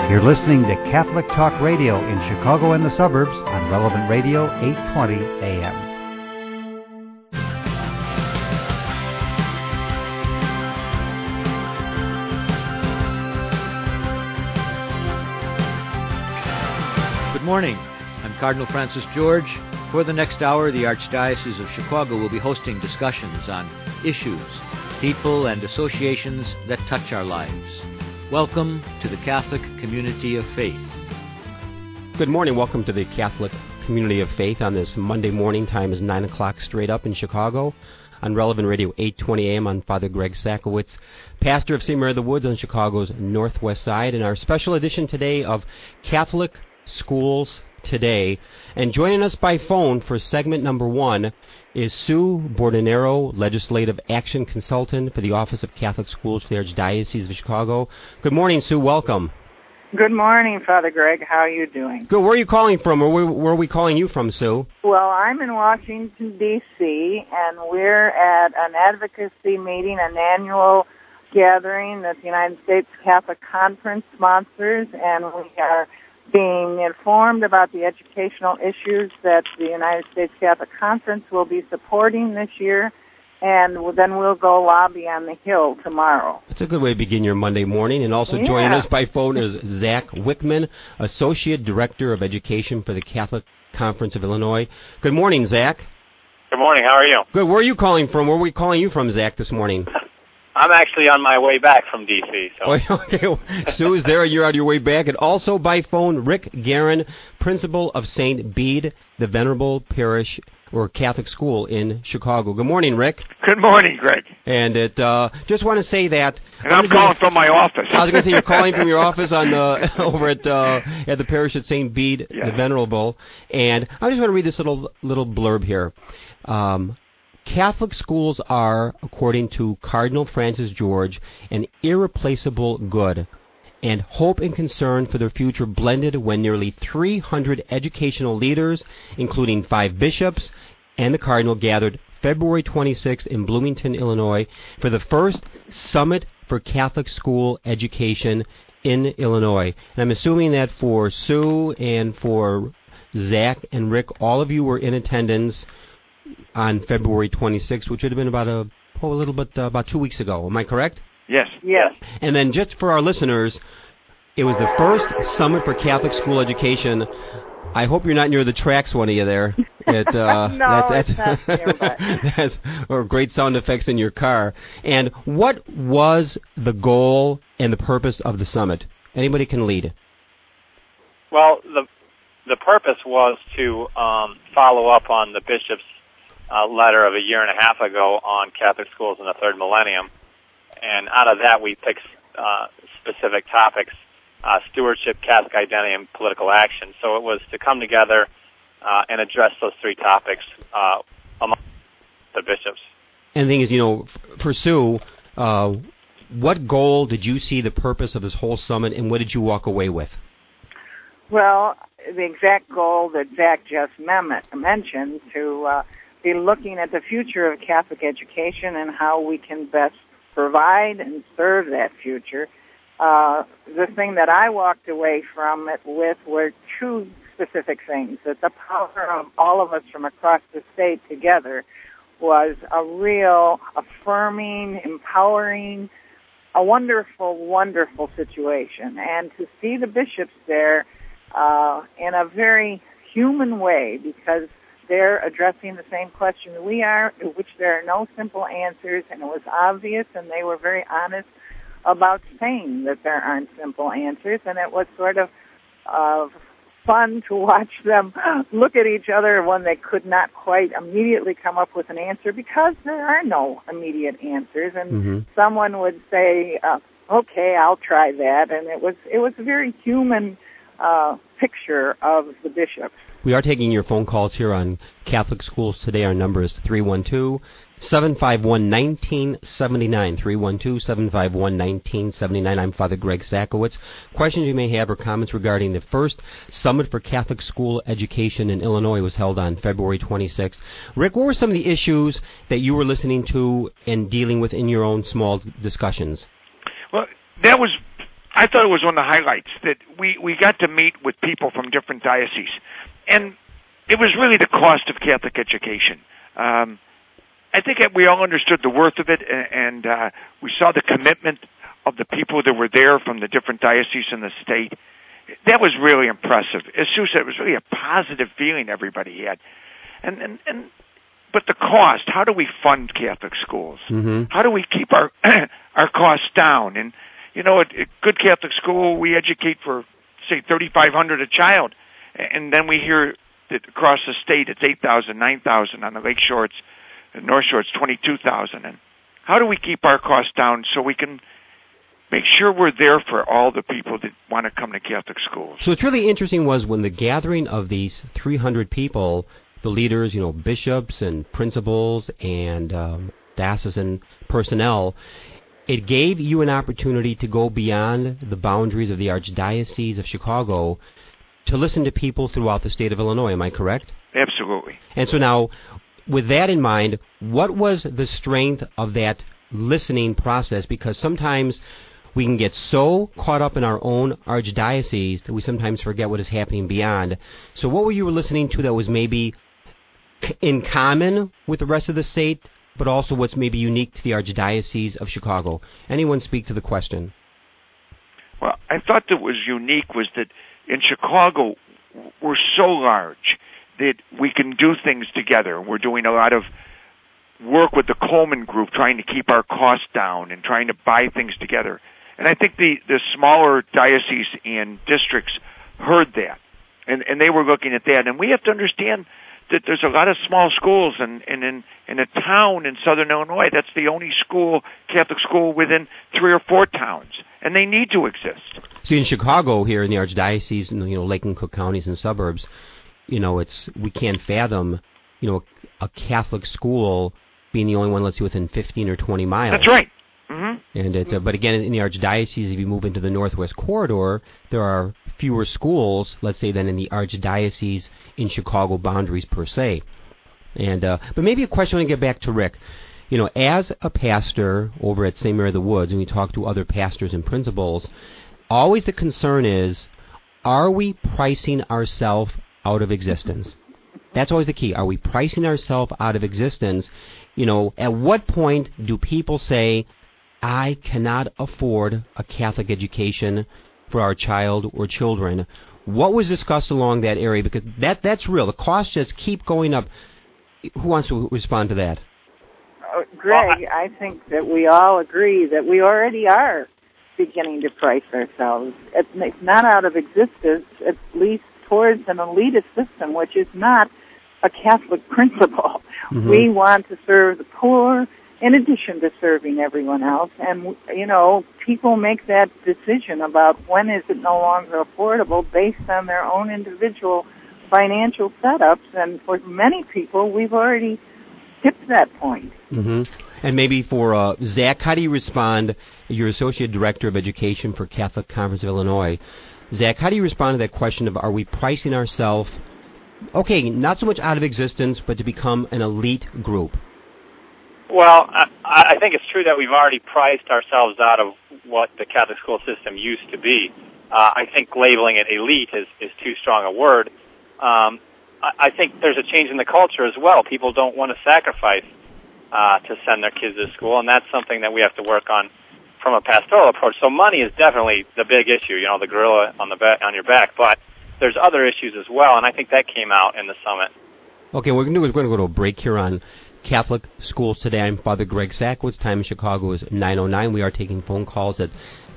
You're listening to Catholic Talk Radio in Chicago and the suburbs on Relevant Radio 820 AM. Good morning. I'm Cardinal Francis George. For the next hour, the Archdiocese of Chicago will be hosting discussions on issues, people, and associations that touch our lives. Welcome to the Catholic Community of Faith. Good morning. Welcome to the Catholic Community of Faith on this Monday morning. Time is 9 o'clock straight up in Chicago. On Relevant Radio 820 AM, I'm Father Greg Sakowicz, pastor of St. Mary of the Woods on Chicago's northwest side, and our special edition today of Catholic Schools Today. And joining us by phone for segment number one is Sue Bordenero, Legislative Action Consultant for the Office of Catholic Schools for the Archdiocese of Chicago. Good morning, Sue. Welcome. Good morning, Father Greg. How are you doing? Good. Where are you calling from, or where are we calling you from, Sue? Well, I'm in Washington, D.C., and we're at an advocacy meeting, an annual gathering that the United States Catholic Conference sponsors, and we are being informed about the educational issues that the United States Catholic Conference will be supporting this year, and then we'll go lobby on the Hill tomorrow. That's a good way to begin your Monday morning. And also joining us by phone is Zach Wickman, Associate Director of Education for the Catholic Conference of Illinois. Good morning, Zach. Good morning. How are you? Good. Where are you calling from? Where are we calling you from, Zach, this morning? I'm actually on my way back from D.C. So. Okay, Sue is there. You're on your way back. And also by phone, Rick Guerin, Principal of St. Bede, the Venerable Parish or Catholic School in Chicago. Good morning, Rick. Good morning, Greg. And just want to say that... And I'm calling from my office. I was going to say you're calling from your office on over at the parish at St. Bede, the Venerable. And I just want to read this little blurb here. Catholic schools are, according to Cardinal Francis George, an irreplaceable good, and hope and concern for their future blended when nearly 300 educational leaders, including 5 bishops and the Cardinal, gathered February 26th in Bloomington, Illinois, for the first Summit for Catholic School Education in Illinois. And I'm assuming that for Sue and for Zach and Rick, all of you were in attendance on February 26th, which would have been about 2 weeks ago. Am I correct? Yes. Yes. And then just for our listeners, it was the first Summit for Catholic School Education. I hope you're not near the tracks, one of you there. No, it's not nearby. That's or great sound effects in your car. And what was the goal and the purpose of the summit? Anybody can lead. Well, the purpose was to follow up on the bishop's letter of a year and a half ago on Catholic schools in the third millennium. And out of that, we picked specific topics, stewardship, Catholic identity, and political action. So it was to come together and address those 3 topics among the bishops. And the thing is, for Sue, what goal did you see the purpose of this whole summit, and what did you walk away with? Well, the exact goal that Zach just mentioned, to be looking at the future of Catholic education and how we can best provide and serve that future. The thing that I walked away from it with were 2 specific things, that the power of all of us from across the state together was a real affirming, empowering, a wonderful, wonderful situation. And to see the bishops there in a very human way, because they're addressing the same question we are, to which there are no simple answers, and it was obvious, and they were very honest about saying that there aren't simple answers, and it was sort of fun to watch them look at each other when they could not quite immediately come up with an answer, because there are no immediate answers, and someone would say, okay, I'll try that, and it was a very human picture of the bishops. We are taking your phone calls here on Catholic Schools Today. Our number is 312-751-1979, 312-751-1979. I'm Father Greg Sakowicz. Questions you may have or comments regarding the first Summit for Catholic School Education in Illinois was held on February 26th. Rick, what were some of the issues that you were listening to and dealing with in your own small discussions? Well, that was I thought it was one of the highlights that we got to meet with people from different dioceses. And it was really the cost of Catholic education. I think we all understood the worth of it, and we saw the commitment of the people that were there from the different dioceses in the state. That was really impressive. As Sue said, it was really a positive feeling everybody had. But the cost, how do we fund Catholic schools? Mm-hmm. How do we keep our costs down? And, you know, at good Catholic school, we educate for, say, $3,500 a child. And then we hear that across the state it's $8,000, $9,000. On the Lake Shore, North Shore, it's $22,000. And how do we keep our costs down so we can make sure we're there for all the people that want to come to Catholic schools? So what's really interesting was when the gathering of these 300 people, the leaders, you know, bishops and principals and diocesan personnel, it gave you an opportunity to go beyond the boundaries of the Archdiocese of Chicago to listen to people throughout the state of Illinois. Am I correct? Absolutely. And so now, with that in mind, what was the strength of that listening process? Because sometimes we can get so caught up in our own archdiocese that we sometimes forget what is happening beyond. So what were you listening to that was maybe in common with the rest of the state, but also what's maybe unique to the Archdiocese of Chicago? Anyone speak to the question? Well, I thought that was unique was that in Chicago, we're so large that we can do things together. We're doing a lot of work with the Coleman Group, trying to keep our costs down and trying to buy things together. And I think the smaller dioceses and districts heard that, and they were looking at that. And we have to understand that there's a lot of small schools, and in a town in southern Illinois, that's the only school, Catholic school, within 3 or 4 towns, and they need to exist. See, in Chicago, here in the Archdiocese, you know, Lake and Cook counties and suburbs, you know, we can't fathom, you know, a Catholic school being the only one, let's say, within 15 or 20 miles. That's right. Mm-hmm. And but again, in the Archdiocese, if you move into the Northwest Corridor, there are fewer schools, let's say, than in the Archdiocese in Chicago boundaries per se. And but maybe a question I want to get back to Rick. You know, as a pastor over at St. Mary of the Woods, and we talk to other pastors and principals, always the concern is, are we pricing ourselves out of existence? That's always the key. Are we pricing ourselves out of existence? You know, at what point do people say, I cannot afford a Catholic education for our child or children? What was discussed along that area? Because that's real. The costs just keep going up. Who wants to respond to that? Greg, I think that we all agree that we already are beginning to price ourselves. It's not out of existence, at least towards an elitist system, which is not a Catholic principle. Mm-hmm. We want to serve the poor in addition to serving everyone else. And, you know, people make that decision about when is it no longer affordable based on their own individual financial setups. And for many people, we've already hit that point. Mm-hmm. And maybe for Zach, how do you respond? You're Associate Director of Education for Catholic Conference of Illinois. Zach, how do you respond to that question of, are we pricing ourselves, okay, not so much out of existence, but to become an elite group? Well, I think it's true that we've already priced ourselves out of what the Catholic school system used to be. I think labeling it elite is too strong a word. I think there's a change in the culture as well. People don't want to sacrifice to send their kids to school, and that's something that we have to work on from a pastoral approach. So money is definitely the big issue, you know, the gorilla on your back, but there's other issues as well, and I think that came out in the summit. Okay, we're going to go to a break here on Catholic Schools Today. I'm Father Greg Sakowicz. Time in Chicago is 9:09. We are taking phone calls at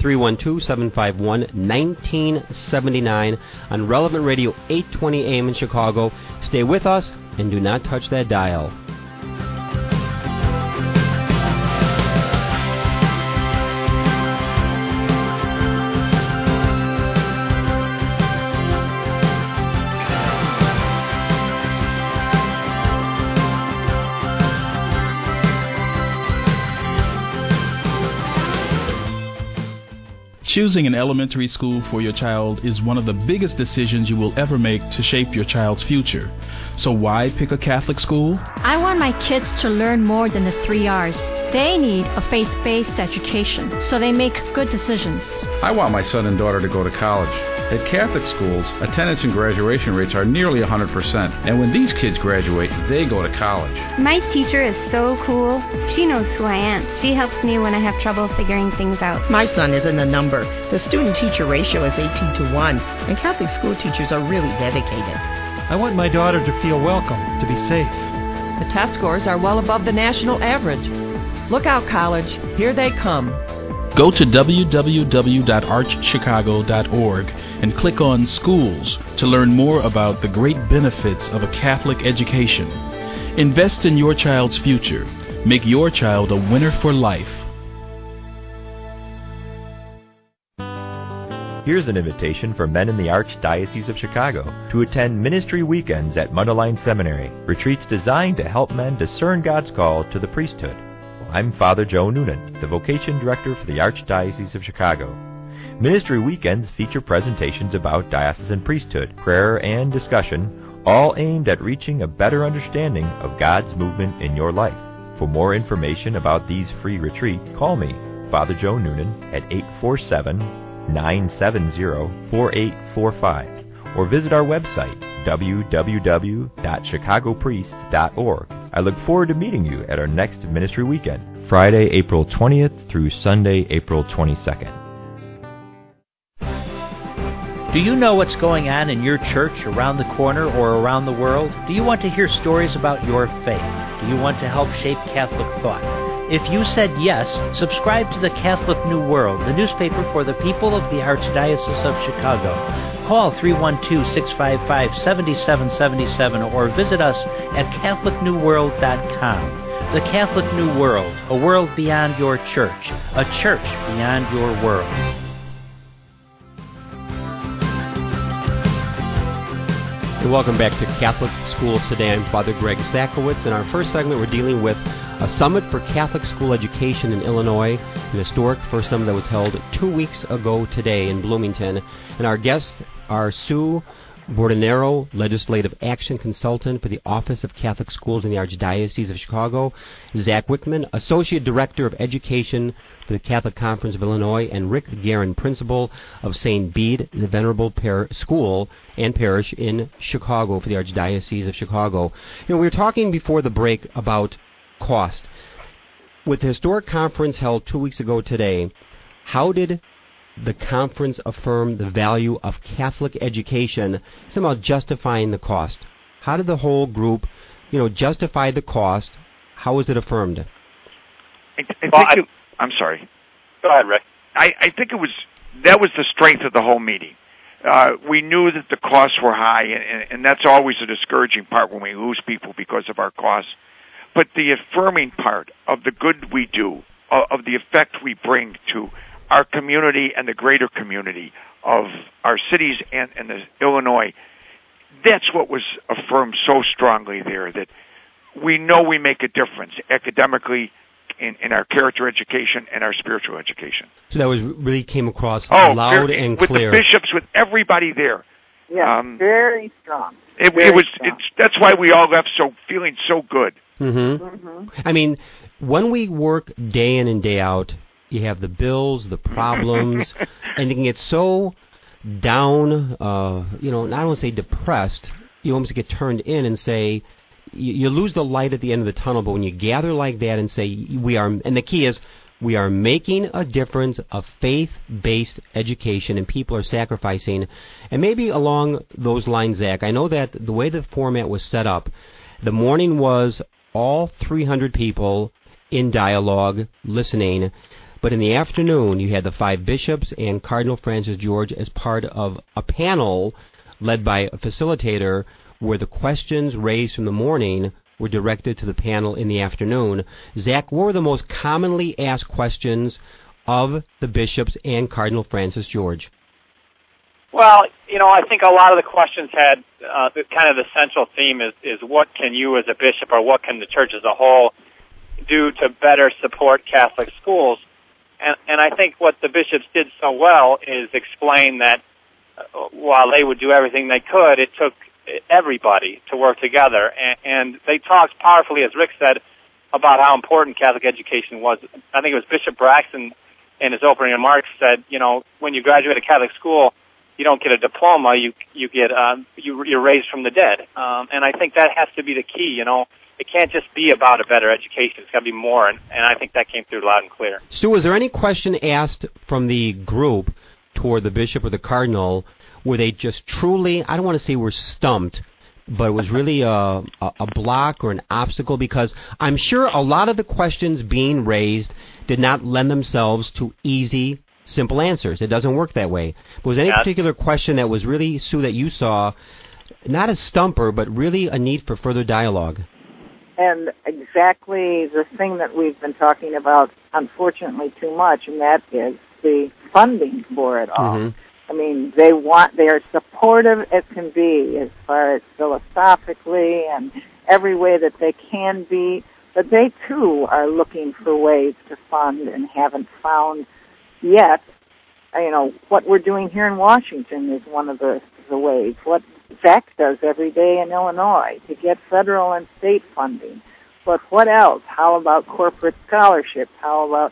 312-751-1979 on Relevant Radio 820 AM in Chicago. Stay with us and do not touch that dial. Choosing an elementary school for your child is one of the biggest decisions you will ever make to shape your child's future. So why pick a Catholic school? I want my kids to learn more than the 3 R's. They need a faith-based education, so they make good decisions. I want my son and daughter to go to college. At Catholic schools, attendance and graduation rates are nearly 100%, and when these kids graduate, they go to college. My teacher is so cool. She knows who I am. She helps me when I have trouble figuring things out. My son is in the number. The student-teacher ratio is 18-1, and Catholic school teachers are really dedicated. I want my daughter to feel welcome, to be safe. The test scores are well above the national average. Look out, college. Here they come. Go to www.archchicago.org and click on Schools to learn more about the great benefits of a Catholic education. Invest in your child's future. Make your child a winner for life. Here's an invitation for men in the Archdiocese of Chicago to attend ministry weekends at Mundelein Seminary, retreats designed to help men discern God's call to the priesthood. I'm Father Joe Noonan, the Vocation Director for the Archdiocese of Chicago. Ministry weekends feature presentations about diocesan priesthood, prayer, and discussion, all aimed at reaching a better understanding of God's movement in your life. For more information about these free retreats, call me, Father Joe Noonan, at 847-970-4845, or visit our website, www.chicagopriest.org. I look forward to meeting you at our next ministry weekend, Friday, April 20th through Sunday, April 22nd. Do you know what's going on in your church, around the corner, or around the world? Do you want to hear stories about your faith? Do you want to help shape Catholic thought? If you said yes, subscribe to the Catholic New World, the newspaper for the people of the Archdiocese of Chicago. Call 312-655-7777 or visit us at CatholicNewWorld.com. The Catholic New World, a world beyond your church, a church beyond your world. And welcome back to Catholic Schools Today. I'm Father Greg Sakowicz. In our first segment, we're dealing with a summit for Catholic school education in Illinois, an historic first summit that was held 2 weeks ago today in Bloomington. And our guests are Sue Bordenero, Legislative Action Consultant for the Office of Catholic Schools in the Archdiocese of Chicago, Zach Wickman, Associate Director of Education for the Catholic Conference of Illinois, and Rick Guerin, Principal of St. Bede, the Venerable School and Parish in Chicago for the Archdiocese of Chicago. You know, we were talking before the break about cost. With the historic conference held 2 weeks ago today, how did the conference affirm the value of Catholic education, somehow justifying the cost? How did the whole group, justify the cost? How was it affirmed? I'm sorry. Go ahead, Rick. I think that was the strength of the whole meeting. We knew that the costs were high, and that's always a discouraging part when we lose people because of our costs. But the affirming part of the good we do, of the effect we bring to our community and the greater community of our cities and the Illinois, that's what was affirmed so strongly there, that we know we make a difference academically in our character education and our spiritual education. So that really came across loud and clear. With the bishops, with everybody there. Yeah, very strong. That's why we all left feeling so good. Mm-hmm. Mm-hmm. I mean, when we work day in and day out, you have the bills, the problems, and you can get so down, I don't want to say depressed, you almost get turned in and say, you lose the light at the end of the tunnel, but when you gather like that and say, and the key is, we are making a difference of faith-based education, and people are sacrificing. And maybe along those lines, Zach, I know that the way the format was set up, the morning was all 300 people in dialogue, listening. But in the afternoon, you had the 5 bishops and Cardinal Francis George as part of a panel led by a facilitator where the questions raised from the morning were directed to the panel in the afternoon. Zach, what were the most commonly asked questions of the bishops and Cardinal Francis George? Well, I think a lot of the questions had kind of the central theme is what can you as a bishop, or what can the church as a whole do to better support Catholic schools? And I think what the bishops did so well is explain that while they would do everything they could, it took everybody to work together. And they talked powerfully, as Rick said, about how important Catholic education was. I think it was Bishop Braxton in his opening remarks said, when you graduate a Catholic school, you don't get a diploma, you're raised from the dead. And I think that has to be the key, It can't just be about a better education. It's got to be more, and I think that came through loud and clear. Stu, was there any question asked from the group toward the bishop or the cardinal where they just truly, I don't want to say were stumped, but it was really a block or an obstacle? Because I'm sure a lot of the questions being raised did not lend themselves to easy, simple answers. It doesn't work that way. But was there any particular question that was really, Sue, that you saw, not a stumper, but really a need for further dialogue? And exactly the thing that we've been talking about, unfortunately, too much, and that is the funding for it all. Mm-hmm. I mean, they are supportive as can be as far as philosophically and every way that they can be, but they too are looking for ways to fund and haven't found yet. What we're doing here in Washington is one of the ways. What Zach does every day in Illinois to get federal and state funding. But what else? How about corporate scholarships? How about,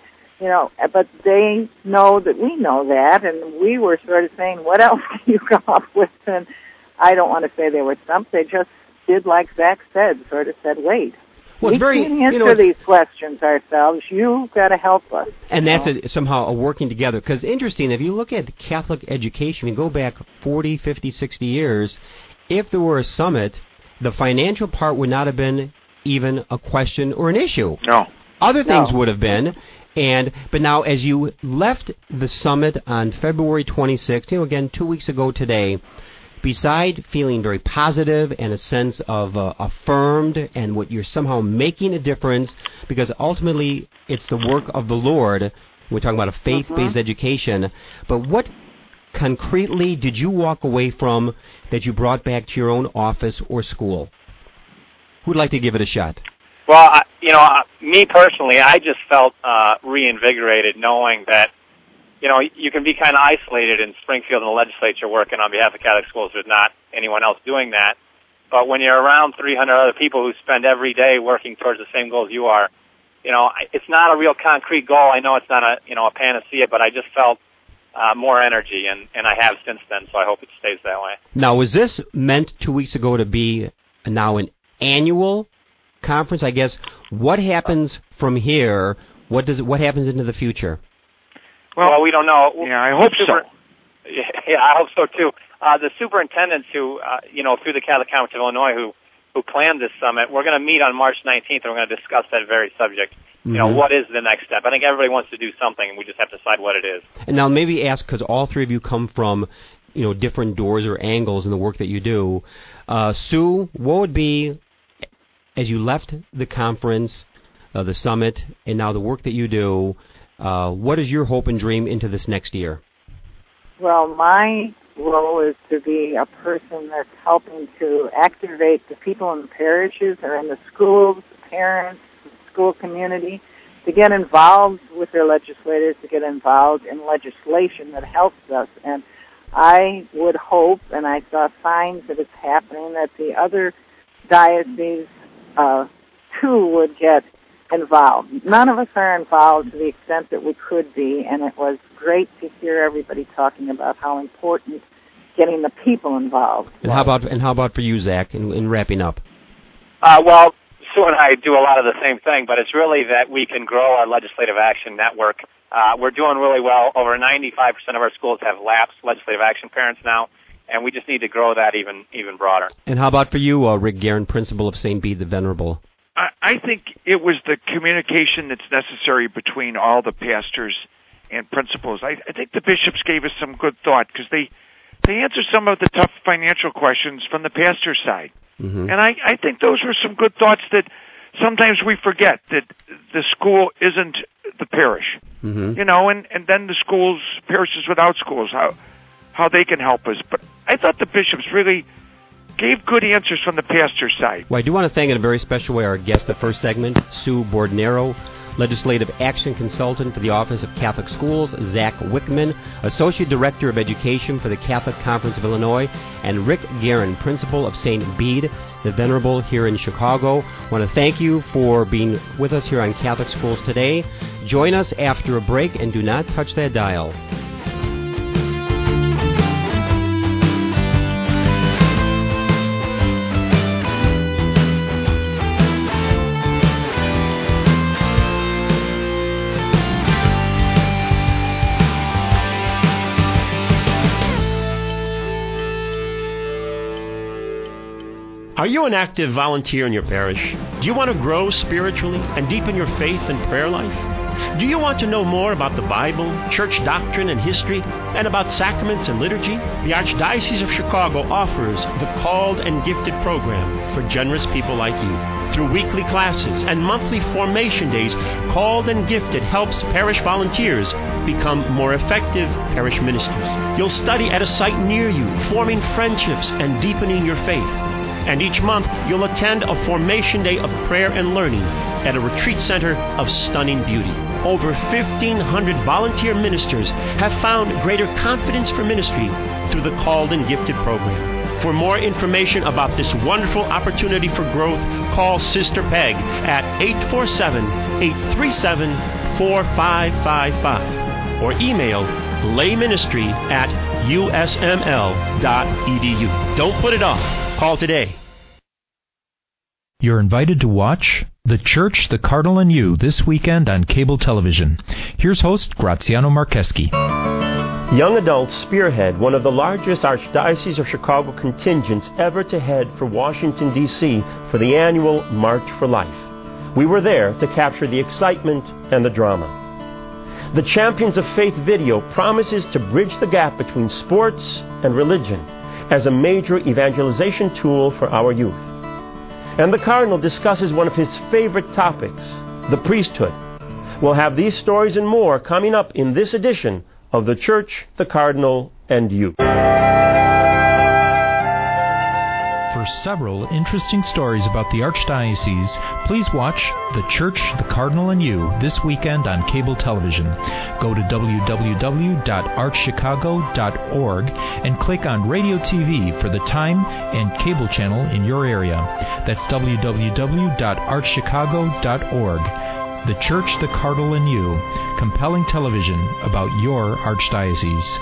but they know that we know that, and we were sort of saying, what else can you come up with? And I don't want to say they were stumped. They just did like Zach said, sort of said, wait. Well, we can't answer these questions ourselves. You've got to help us. And that's somehow a working together. Because interesting, if you look at Catholic education, you go back 40, 50, 60 years, if there were a summit, the financial part would not have been even a question or an issue. No. Other things would have been. But now, as you left the summit on February 26th, again, 2 weeks ago today, beside feeling very positive and a sense of affirmed and what you're somehow making a difference, because ultimately it's the work of the Lord. We're talking about a faith-based education. But what concretely did you walk away from that you brought back to your own office or school? Who'd like to give it a shot? Well, me personally, I just felt reinvigorated knowing that you can be kind of isolated in Springfield and the legislature working on behalf of Catholic schools. There's not anyone else doing that. But when you're around 300 other people who spend every day working towards the same goals you are, it's not a real concrete goal. I know it's not a panacea, but I just felt more energy, and I have since then, so I hope it stays that way. Now, was this meant 2 weeks ago to be now an annual conference? I guess, what happens from here? What happens into the future? Well, we don't know. Yeah, I hope so. Yeah, I hope so too. The superintendents who, through the Catholic Conference of Illinois, who planned this summit, we're going to meet on March 19th, and we're going to discuss that very subject. Mm-hmm. What is the next step? I think everybody wants to do something, and we just have to decide what it is. And now maybe ask, because all three of you come from, different doors or angles in the work that you do. Sue, what would be, as you left the conference, the summit, and now the work that you do, what is your hope and dream into this next year? Well, my role is to be a person that's helping to activate the people in the parishes or in the schools, the parents, the school community, to get involved with their legislators, to get involved in legislation that helps us. And I would hope, and I saw signs that it's happening, that the other dioceses, too, would get involved. None of us are involved to the extent that we could be, and it was great to hear everybody talking about how important getting the people involved. And how about for you, Zach, in wrapping up? Well, Sue and I do a lot of the same thing, but it's really that we can grow our legislative action network. We're doing really well. Over 95% of our schools have lapsed legislative action parents now, and we just need to grow that even broader. And how about for you, Rick Guerin, principal of St. Bede the Venerable? I think it was the communication that's necessary between all the pastors and principals. I think the bishops gave us some good thought because they answered some of the tough financial questions from the pastor's side. Mm-hmm. And I think those were some good thoughts that sometimes we forget, that the school isn't the parish. Mm-hmm. And then the schools, parishes without schools, how they can help us. But I thought the bishops really gave good answers from the pastor's side. Well, I do want to thank in a very special way our guest, the first segment, Sue Bordonaro, Legislative Action Consultant for the Office of Catholic Schools, Zach Wickman, Associate Director of Education for the Catholic Conference of Illinois, and Rick Guerin, Principal of St. Bede the Venerable here in Chicago. I want to thank you for being with us here on Catholic Schools Today. Join us after a break and do not touch that dial. Are you an active volunteer in your parish? Do you want to grow spiritually and deepen your faith and prayer life? Do you want to know more about the Bible, church doctrine and history, and about sacraments and liturgy? The Archdiocese of Chicago offers the Called and Gifted program for generous people like you. Through weekly classes and monthly formation days, Called and Gifted helps parish volunteers become more effective parish ministers. You'll study at a site near you, forming friendships and deepening your faith. And each month, you'll attend a formation day of prayer and learning at a retreat center of stunning beauty. Over 1,500 volunteer ministers have found greater confidence for ministry through the Called and Gifted program. For more information about this wonderful opportunity for growth, call Sister Peg at 847-837-4555 or email layministry@usml.edu. Don't put it off. Call today. You're invited to watch The Church, the Cardinal, and You this weekend on cable television. Here's host Graziano Marcheski. Young adults spearhead one of the largest Archdiocese of Chicago contingents ever to head for Washington, D.C. for the annual March for Life. We were there to capture the excitement and the drama. The Champions of Faith video promises to bridge the gap between sports and religion as a major evangelization tool for our youth. And the Cardinal discusses one of his favorite topics, the priesthood. We'll have these stories and more coming up in this edition of The Church, the Cardinal, and You. For several interesting stories about the Archdiocese, please watch The Church, the Cardinal, and You this weekend on cable television. Go to www.archchicago.org and click on Radio TV for the time and cable channel in your area. That's www.archchicago.org. The Church, the Cardinal, and You, compelling television about your Archdiocese.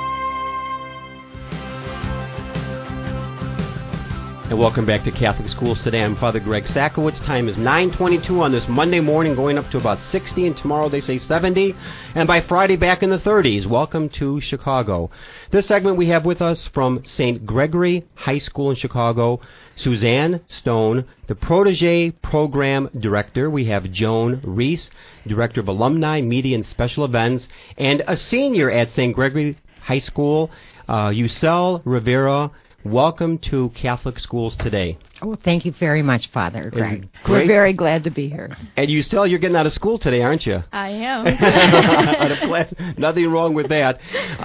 And welcome back to Catholic Schools Today. I'm Father Greg Sakowicz. Time is 9:22 on this Monday morning, going up to about 60, and tomorrow they say 70, and by Friday back in the 30s. Welcome to Chicago. This segment we have with us from St. Gregory High School in Chicago, Suzanne Stone, the Protégé Program Director. We have Joan Reese, Director of Alumni, Media, and Special Events, and a senior at St. Gregory High School, Yusel Rivera. Welcome to Catholic Schools Today. Oh, thank you very much, Father Greg. We're very glad to be here. And you're getting out of school today, aren't you? I am. Nothing wrong with that.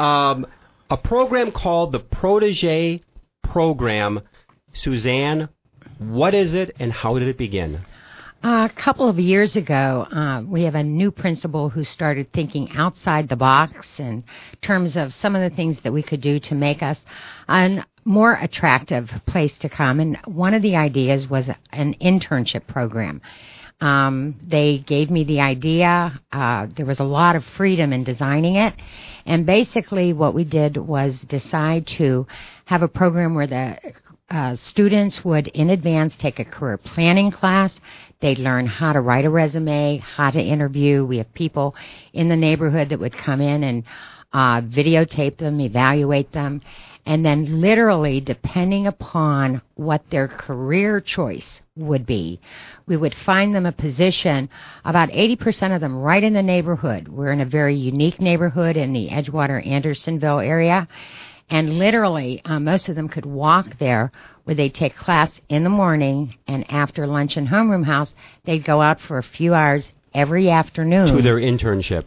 A program called the Protégé Program. Suzanne, what is it and how did it begin? A couple of years ago, we have a new principal who started thinking outside the box in terms of some of the things that we could do to make us a more attractive place to come. And one of the ideas was an internship program. They gave me the idea. There was a lot of freedom in designing it. And basically what we did was decide to have a program where the students would in advance take a career planning class. They'd learn how to write a resume, how to interview. We have people in the neighborhood that would come in and videotape them, evaluate them, and then literally, depending upon what their career choice would be, we would find them a position, about 80% of them right in the neighborhood. We're in a very unique neighborhood in the Edgewater-Andersonville area. And literally, most of them could walk there where they'd take class in the morning, and after lunch and homeroom house, they'd go out for a few hours every afternoon. To their internship.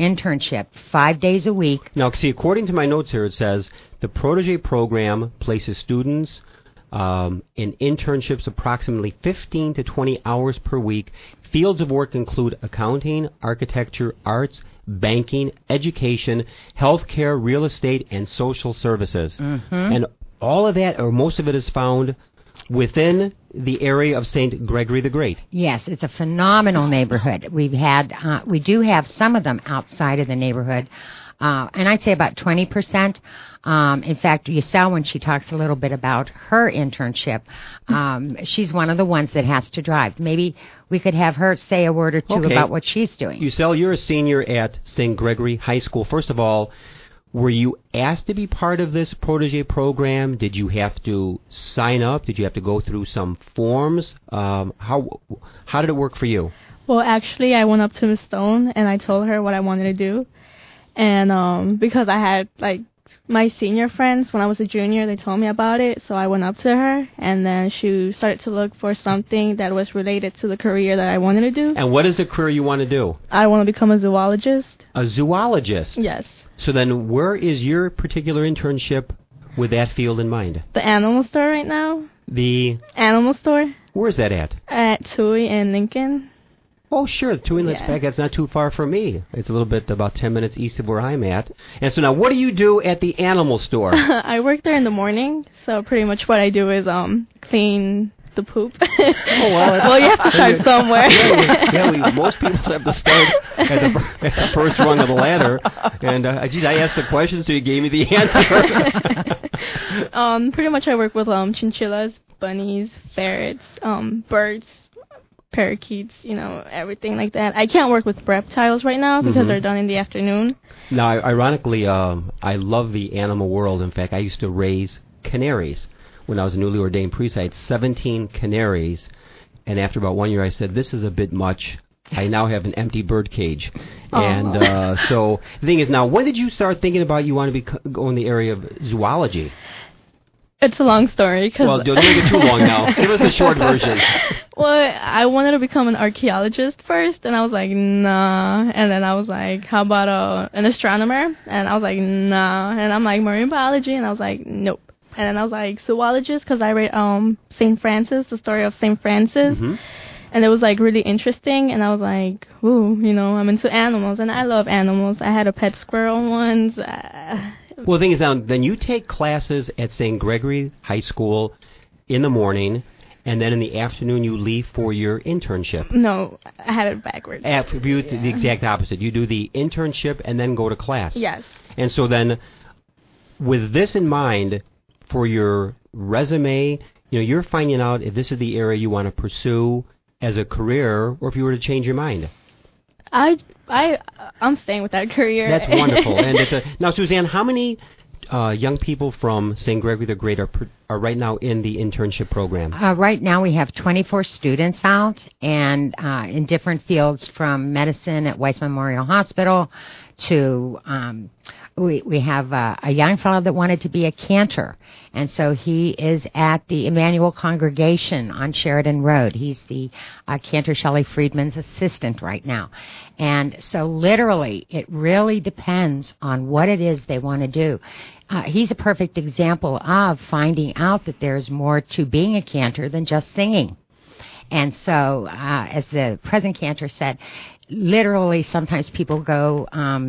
5 days a week. Now, see, according to my notes here, it says the Protégé Program places students in internships approximately 15 to 20 hours per week, fields of work include accounting, architecture, arts, banking, education, healthcare, real estate, and social services. Mm-hmm. And all of that, or most of it, is found within the area of St. Gregory the Great. Yes, it's a phenomenal neighborhood. We do have some of them outside of the neighborhood, and I'd say about 20%. In fact, Yusel, when she talks a little bit about her internship, she's one of the ones that has to drive. Maybe we could have her say a word or two about what she's doing. Yusel, you're a senior at St. Gregory High School. First of all, were you asked to be part of this protege program? Did you have to sign up? Did you have to go through some forms? How did it work for you? Well, actually, I went up to Miss Stone and I told her what I wanted to do. And because I had, like, my senior friends, when I was a junior, they told me about it. So I went up to her, and then she started to look for something that was related to the career that I wanted to do. And what is the career you want to do? I want to become a zoologist. A zoologist? Yes. So then where is your particular internship with that field in mind? The animal store right now. The animal store. Where's that at? At Tui in Lincoln. Oh, sure. Tui in Lincoln. That's not too far from me. It's a little bit about 10 minutes east of where I'm at. And so now what do you do at the animal store? I work there in the morning. So pretty much what I do is clean the poop. Well, you have to start somewhere. Most people have to start at the first rung of the ladder. And, I asked the question, so you gave me the answer. Pretty much I work with chinchillas, bunnies, ferrets, birds, parakeets, everything like that. I can't work with reptiles right now because they're done in the afternoon. Now, ironically, I love the animal world. In fact, I used to raise canaries. When I was a newly ordained priest, I had 17 canaries, and after about 1 year, I said, this is a bit much. I now have an empty bird cage. And so the thing is, now, when did you start thinking about you want to go in the area of zoology? It's a long story. Well, don't make it too long now. Give us the short version. Well, I wanted to become an archaeologist first, and I was like, nah. And then I was like, how about an astronomer? And I was like, nah. And I'm like, marine biology? And I was like, nope. And then I was like, zoologist, because I read St. Francis, the story of St. Francis. Mm-hmm. And it was, like, really interesting. And I was like, ooh, I'm into animals. And I love animals. I had a pet squirrel once. Well, the thing is, now, then you take classes at St. Gregory High School in the morning, and then in the afternoon you leave for your internship. No, I had it backwards. It's the exact opposite. You do the internship and then go to class. Yes. And so then, with this in mind, for your resume, you're finding out if this is the area you want to pursue as a career, or if you were to change your mind. I'm staying with that career. That's wonderful. And now, Suzanne, how many young people from St. Gregory the Great are right now in the internship program? Right now we have 24 students out, and in different fields, from medicine at Weiss Memorial Hospital to we have a young fellow that wanted to be a cantor, and so he is at the Emmanuel Congregation on Sheridan Road. He's the Cantor Shelley Friedman's assistant right now. And so literally, it really depends on what it is they want to do. He's a perfect example of finding out that there's more to being a cantor than just singing. And so, as the present cantor said, literally sometimes people go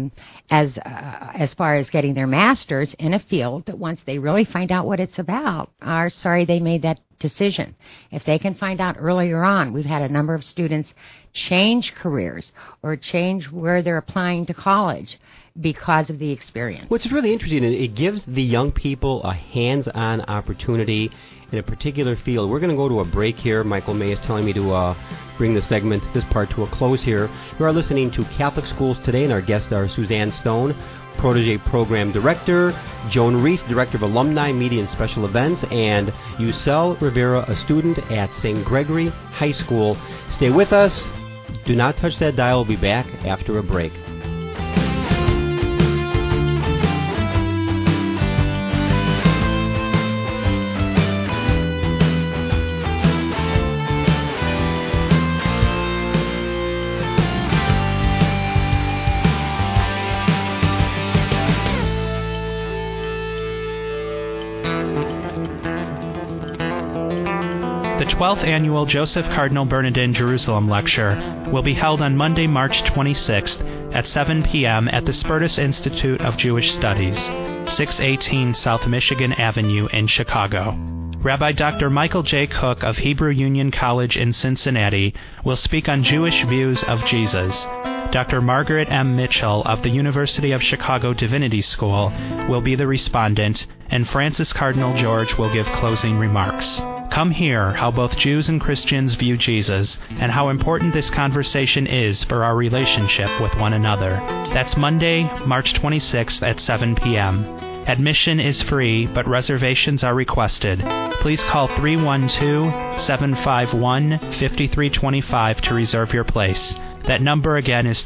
as far as getting their master's in a field that once they really find out what it's about, are sorry they made that decision. If they can find out earlier on, we've had a number of students change careers or change where they're applying to college because of the experience. What's really interesting, it gives the young people a hands-on opportunity in a particular field. We're going to go to a break here. Michael May is telling me to bring this part to a close here. You are listening to Catholic Schools Today, and our guests are Suzanne Stone, Protege Program Director, Joan Reese, Director of Alumni, Media, and Special Events, and Yusel Rivera, a student at St. Gregory High School. Stay with us. Do not touch that dial. We'll be back after a break. The 12th Annual Joseph Cardinal Bernardin Jerusalem Lecture will be held on Monday, March 26th at 7 p.m. at the Spertus Institute of Jewish Studies, 618 South Michigan Avenue in Chicago. Rabbi Dr. Michael J. Cook of Hebrew Union College in Cincinnati will speak on Jewish views of Jesus. Dr. Margaret M. Mitchell of the University of Chicago Divinity School will be the respondent, and Francis Cardinal George will give closing remarks. Come hear how both Jews and Christians view Jesus and how important this conversation is for our relationship with one another. That's Monday, March 26th at 7 p.m. Admission is free, but reservations are requested. Please call 312-751-5325 to reserve your place. That number again is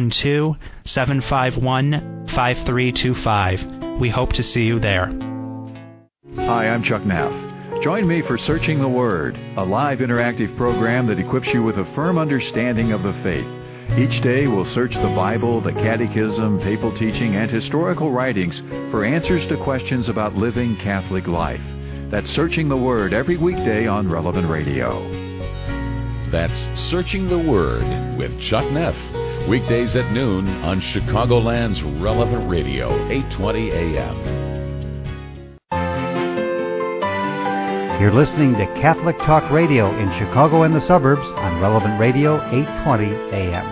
312-751-5325. We hope to see you there. Hi, I'm Chuck Neff. Join me for Searching the Word, a live interactive program that equips you with a firm understanding of the faith. Each day we'll search the Bible, the Catechism, papal teaching, and historical writings for answers to questions about living Catholic life. That's Searching the Word every weekday on Relevant Radio. That's Searching the Word with Chuck Neff. Weekdays at noon on Chicagoland's Relevant Radio, 820 AM. You're listening to Catholic Talk Radio in Chicago and the suburbs on Relevant Radio, 820 AM.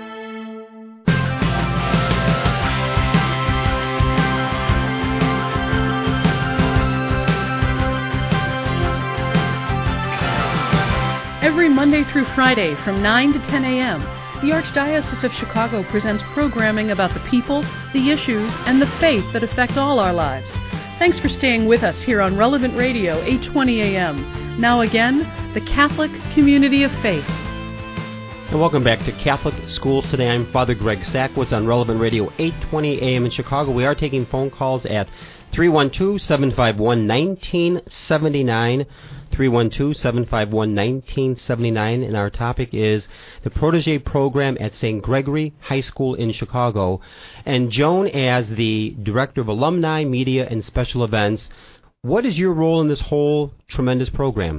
Every Monday through Friday from 9 to 10 a.m., the Archdiocese of Chicago presents programming about the people, the issues, and the faith that affect all our lives. Thanks for staying with us here on Relevant Radio, 820 AM. Now again, the Catholic Community of Faith. And welcome back to Catholic Schools Today. I'm Father Greg Sackwitz on Relevant Radio, 820 AM in Chicago. We are taking phone calls at 312-751-1979, 312-751-1979, and our topic is the Protege Program at St. Gregory High School in Chicago. And Joan, as the Director of Alumni, Media, and Special Events, what is your role in this whole tremendous program?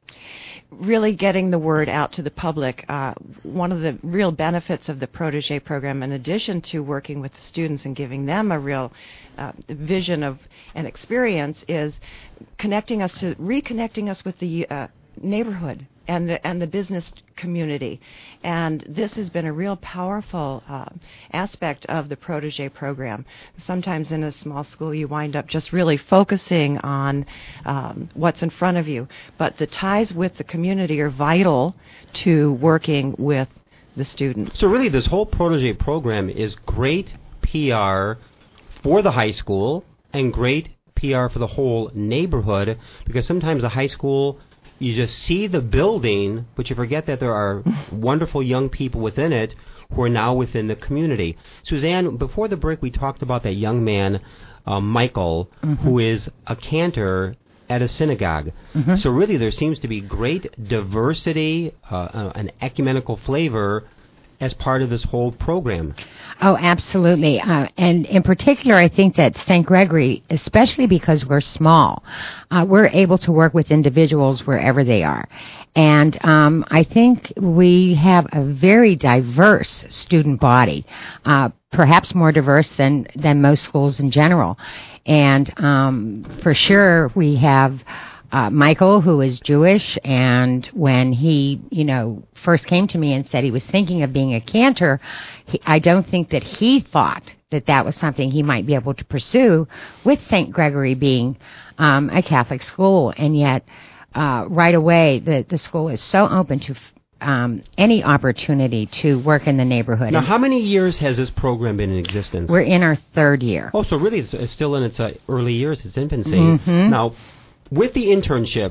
Really getting the word out to the public. One of the real benefits of the Protege Program, in addition to working with the students and giving them a real vision of an experience, is reconnecting us with the neighborhood and the business community. And this has been a real powerful aspect of the Protege Program. Sometimes in a small school you wind up just really focusing on what's in front of you. But the ties with the community are vital to working with the students. So really this whole Protege Program is great PR for the high school and great PR for the whole neighborhood, because sometimes a high school, you just see the building, but you forget that there are wonderful young people within it who are now within the community. Suzanne, before the break, we talked about that young man, Michael, who is a cantor at a synagogue. So really there seems to be great diversity, an ecumenical flavor as part of this whole program. Oh, absolutely. And in particular, I think that St. Gregory, especially because we're small, we're able to work with individuals wherever they are. And I think we have a very diverse student body, perhaps more diverse than most schools in general. And for sure, we have Michael, who is Jewish, and when he, first came to me and said he was thinking of being a cantor, I don't think that he thought that was something he might be able to pursue with St. Gregory being a Catholic school. And yet, right away, the school is so open to any opportunity to work in the neighborhood. Now, how many years has this program been in existence? We're in our third year. Oh, so really it's still in its early years, its infancy. Now, with the internship,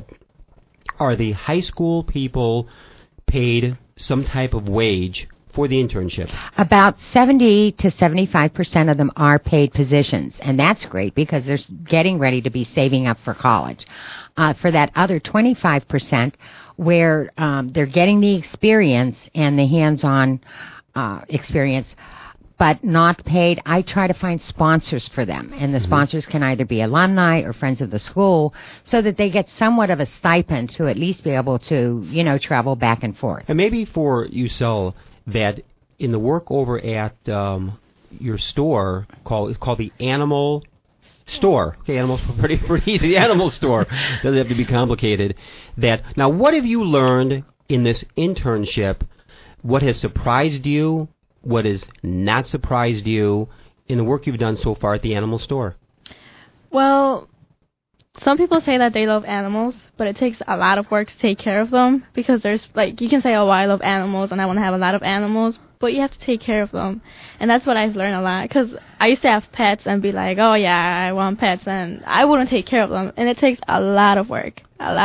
are the high school people paid some type of wage for the internship? About 70 to 75% of them are paid positions, and that's great because they're getting ready to be saving up for college. For that other 25%, where they're getting the experience and the hands-on experience, but not paid, I try to find sponsors for them. And the sponsors can either be alumni or friends of the school so that they get somewhat of a stipend to at least be able to, travel back and forth. And maybe for Ucell, that in the work over at your store, it's called the Animal Store. Okay, Animal's pretty easy. The Animal Store. Doesn't have to be complicated. Now, what have you learned in this internship? What has surprised you? What has not surprised you in the work you've done so far at the Animal Store? Well, some people say that they love animals, but it takes a lot of work to take care of them because there's, you can say, oh, I love animals and I want to have a lot of animals, but you have to take care of them. And that's what I've learned a lot because I used to have pets and be like, oh, yeah, I want pets, and I wouldn't take care of them. And it takes a lot of work.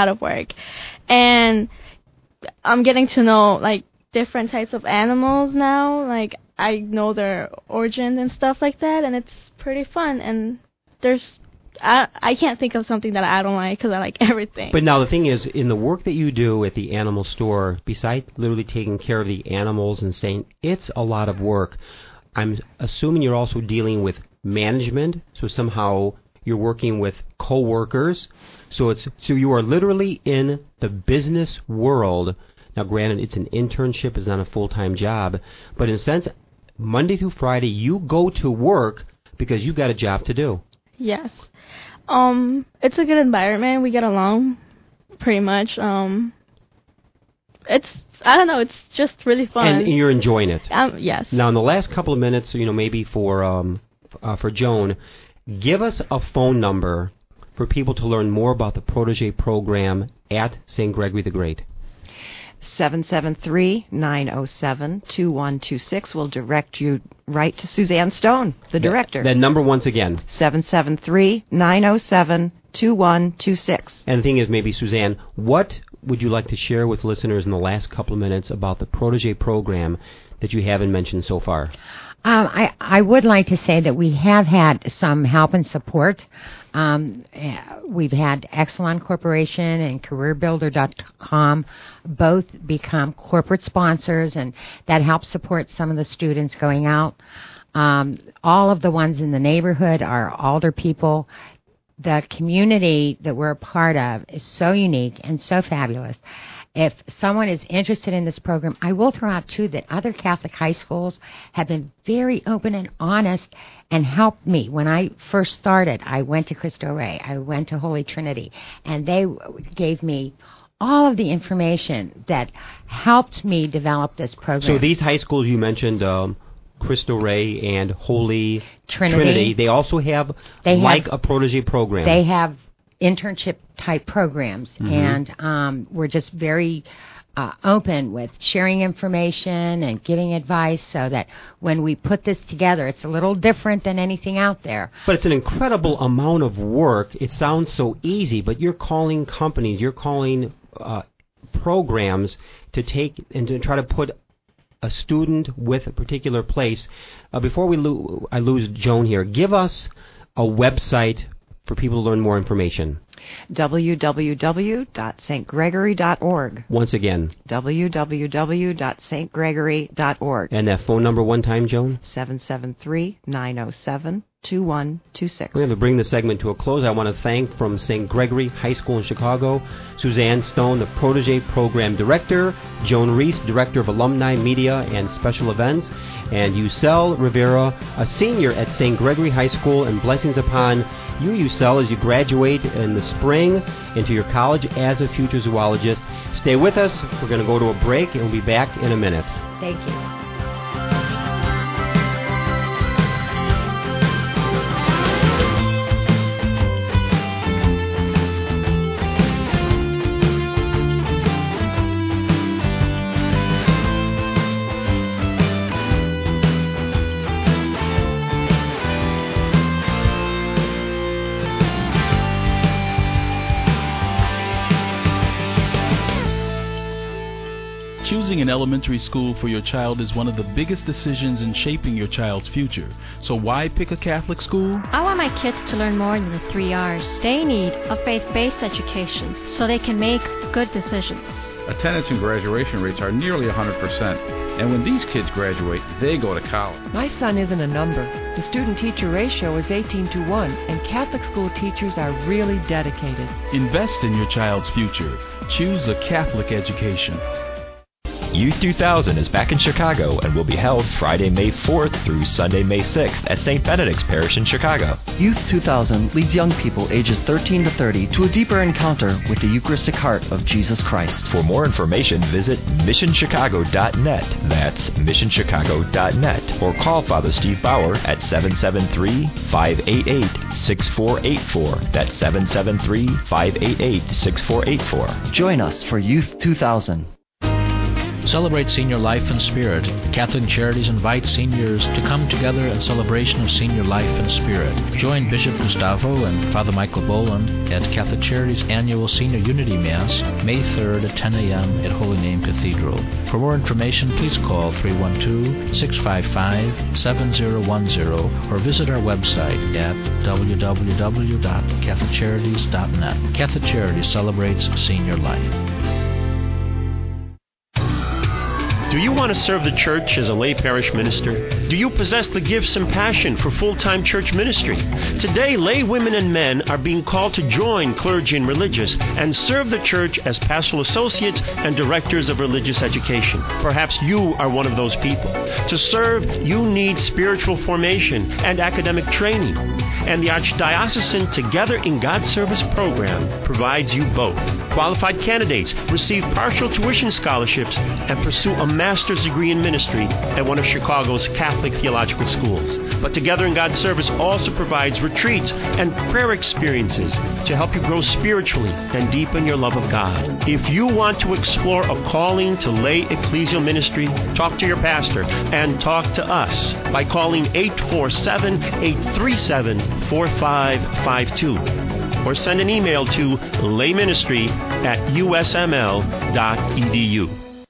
And I'm getting to know, different types of animals now. I know their origin and stuff like that, and it's pretty fun. And I can't think of something that I don't like because I like everything. But now the thing is, in the work that you do at the Animal Store, besides literally taking care of the animals and saying it's a lot of work, I'm assuming you're also dealing with management. So somehow you're working with coworkers. So you are literally in the business world. Now, granted, it's an internship, it's not a full-time job, but in a sense, Monday through Friday, you go to work because you've got a job to do. Yes. It's a good environment. We get along pretty much. It's just really fun. And you're enjoying it. Yes. Now, in the last couple of minutes, maybe for Joan, give us a phone number for people to learn more about the Protégé program at St. Gregory the Great. 773-907-2126 will direct you right to Suzanne Stone, the director. That number once again. 773-907-2126. And the thing is, maybe, Suzanne, what would you like to share with listeners in the last couple of minutes about the Protégé program that you haven't mentioned so far? I would like to say that we have had some help and support. We've had Exelon Corporation and CareerBuilder.com both become corporate sponsors, and that helps support some of the students going out. All of the ones in the neighborhood are alder people. The community that we're a part of is so unique and so fabulous. If someone is interested in this program, I will throw out, too, that other Catholic high schools have been very open and honest and helped me. When I first started, I went to Cristo Rey, I went to Holy Trinity, and they gave me all of the information that helped me develop this program. So these high schools you mentioned, Cristo Rey and Holy Trinity, they also have a Protégé program. They have internship type programs, and we're just very open with sharing information and giving advice so that when we put this together, it's a little different than anything out there. But it's an incredible amount of work. It sounds so easy, but you're calling companies, you're calling programs to take and to try to put a student with a particular place. Before I lose Joan here, give us a website for people to learn more information. www.stgregory.org. Once again. www.stgregory.org. And that phone number one time, Joan? 773-907-2126. We're going to bring the segment to a close. I want to thank from St. Gregory High School in Chicago, Suzanne Stone, the Protégé Program Director, Joan Reese, Director of Alumni, Media, and Special Events, and Ucell Rivera, a senior at St. Gregory High School, and blessings upon you, Ucell, as you graduate in the spring into your college as a future zoologist. Stay with us. We're going to go to a break, and we'll be back in a minute. Thank you. Choosing an elementary school for your child is one of the biggest decisions in shaping your child's future. So why pick a Catholic school? I want my kids to learn more than the 3 R's. They need a faith-based education so they can make good decisions. Attendance and graduation rates are nearly 100%, And when these kids graduate, they go to college. My son isn't a number. The student-teacher ratio is 18-1, and Catholic school teachers are really dedicated. Invest in your child's future. Choose a Catholic education. Youth 2000 is back in Chicago and will be held Friday, May 4th through Sunday, May 6th at St. Benedict's Parish in Chicago. Youth 2000 leads young people ages 13 to 30 to a deeper encounter with the Eucharistic heart of Jesus Christ. For more information, visit missionchicago.net. That's missionchicago.net. Or call Father Steve Bauer at 773-588-6484. That's 773-588-6484. Join us for Youth 2000. Celebrate senior life and spirit. Catholic Charities invites seniors to come together in celebration of senior life and spirit. Join Bishop Gustavo and Father Michael Boland at Catholic Charities' annual Senior Unity Mass, May 3rd at 10 a.m. at Holy Name Cathedral. For more information, please call 312-655-7010 or visit our website at www.catholiccharities.net. Catholic Charities celebrates senior life. Do you want to serve the church as a lay parish minister? Do you possess the gifts and passion for full-time church ministry? Today, lay women and men are being called to join clergy and religious and serve the church as pastoral associates and directors of religious education. Perhaps you are one of those people. To serve, you need spiritual formation and academic training. And the Archdiocesan Together in God's Service program provides you both. Qualified candidates receive partial tuition scholarships and pursue a master's degree in ministry at one of Chicago's Catholic theological schools. But Together in God's Service also provides retreats and prayer experiences to help you grow spiritually and deepen your love of God. If you want to explore a calling to lay ecclesial ministry, talk to your pastor and talk to us by calling 847-837-4552 or send an email to layministry@usml.edu.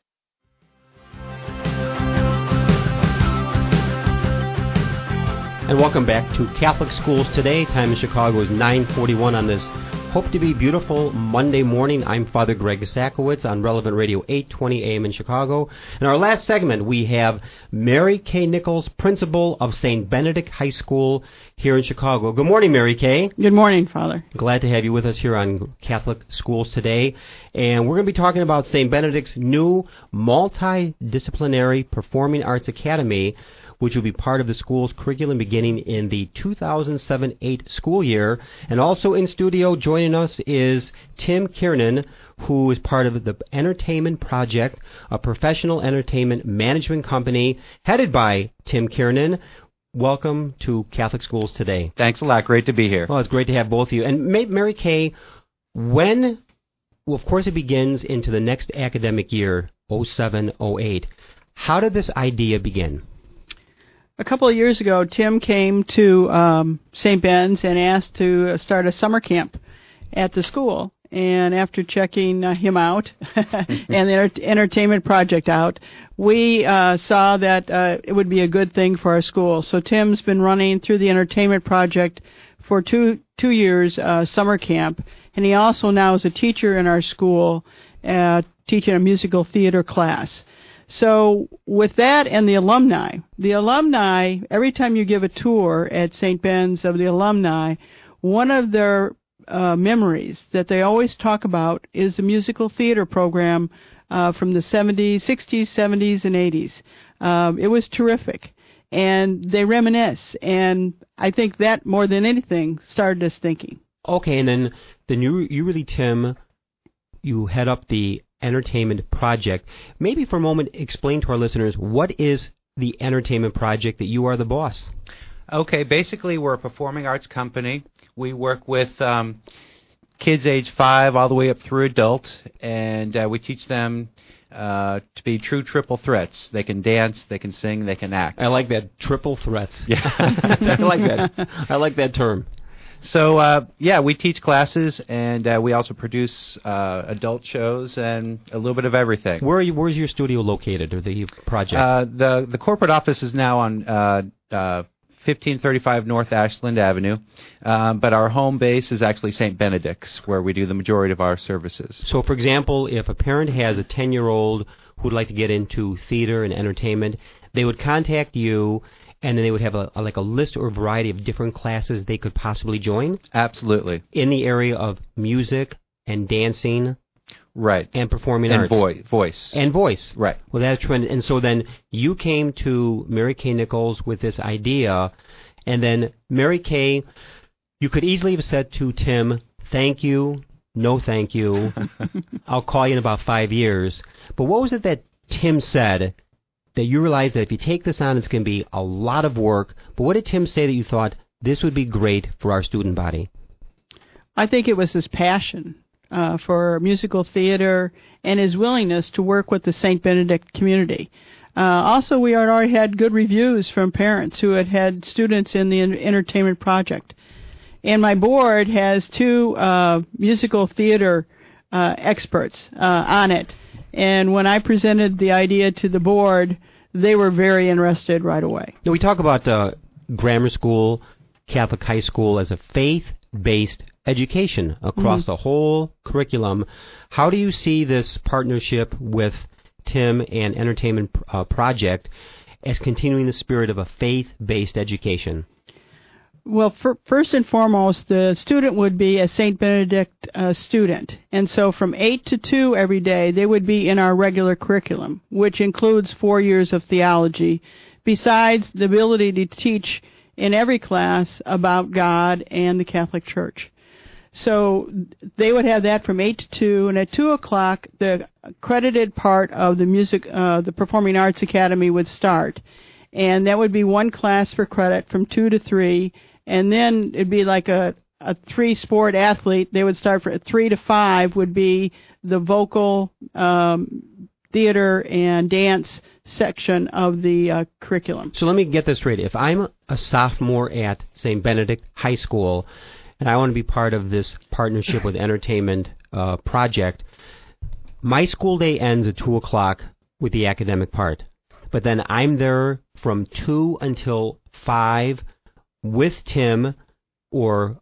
And welcome back to Catholic Schools Today. Time in Chicago is 9:41 on this Hope to Be Beautiful Monday morning. I'm Father Greg Sakowicz on Relevant Radio 820 AM in Chicago. In our last segment, we have Mary Kay Nichols, principal of St. Benedict High School here in Chicago. Good morning, Mary Kay. Good morning, Father. Glad to have you with us here on Catholic Schools Today. And we're going to be talking about St. Benedict's new multidisciplinary Performing Arts Academy, which will be part of the school's curriculum beginning in the 2007-8 school year. And also in studio joining us is Tim Kiernan, who is part of the Entertainment Project, a professional entertainment management company headed by Tim Kiernan. Welcome to Catholic Schools Today. Thanks a lot. Great to be here. Well, it's great to have both of you. And Mary Kay, well, of course it begins into the next academic year, 07-08. How did this idea begin? A couple of years ago, Tim came to St. Ben's and asked to start a summer camp at the school. And after checking him out and the entertainment project out, we saw that it would be a good thing for our school. So Tim's been running through the entertainment project for two years, summer camp. And he also now is a teacher in our school, teaching a musical theater class. So with that and the alumni, every time you give a tour at St. Ben's of the alumni, one of their memories that they always talk about is the musical theater program from the 60s, 70s, and 80s. It was terrific, and they reminisce, and I think that more than anything started us thinking. Okay, and then you really, Tim, you head up the Entertainment Project. Maybe for a moment explain to our listeners, what is the Entertainment Project that you are the boss? Okay, basically we're a performing arts company. We work with kids age 5 all the way up through adult, and we teach them to be true triple threats. They can dance, they can sing, they can act. I like that, triple threats. Yeah. I like that. I like that term. So, we teach classes, and we also produce adult shows and a little bit of everything. Where's your studio located, or the project? The corporate office is now on 1535 North Ashland Avenue, but our home base is actually St. Benedict's, where we do the majority of our services. So, for example, if a parent has a 10-year-old who would like to get into theater and entertainment, they would contact you, and then they would have a list or a variety of different classes they could possibly join? Absolutely. In the area of music and dancing? Right. And performing and arts. Voice. And voice. Right. Well, that's tremendous. And so then you came to Mary Kay Nichols with this idea, and then Mary Kay, you could easily have said to Tim, thank you, no thank you, I'll call you in about 5 years. But what was it that Tim said that you realized that if you take this on, it's going to be a lot of work? But what did Tim say that you thought this would be great for our student body? I think it was his passion for musical theater and his willingness to work with the St. Benedict community. Also, we had already had good reviews from parents who had had students in the entertainment project. And my board has 2 musical theater experts on it. And when I presented the idea to the board, they were very interested right away. Now, we talk about grammar school, Catholic high school as a faith-based education across the whole curriculum. How do you see this partnership with Tim and Entertainment Project as continuing the spirit of a faith-based education? Well, first and foremost, the student would be a St. Benedict student. And so from 8 to 2 every day, they would be in our regular curriculum, which includes 4 years of theology, besides the ability to teach in every class about God and the Catholic Church. So they would have that from 8 to 2, and at 2 o'clock, the accredited part of the Performing Arts Academy would start. And that would be 1 class for credit from 2 to 3, and then it'd be like a 3-sport athlete. They would start for 3 to 5 would be the vocal, theater, and dance section of the curriculum. So let me get this straight. If I'm a sophomore at St. Benedict High School, and I want to be part of this partnership with Entertainment Project, my school day ends at 2 o'clock with the academic part. But then I'm there from 2 until 5 with Tim, or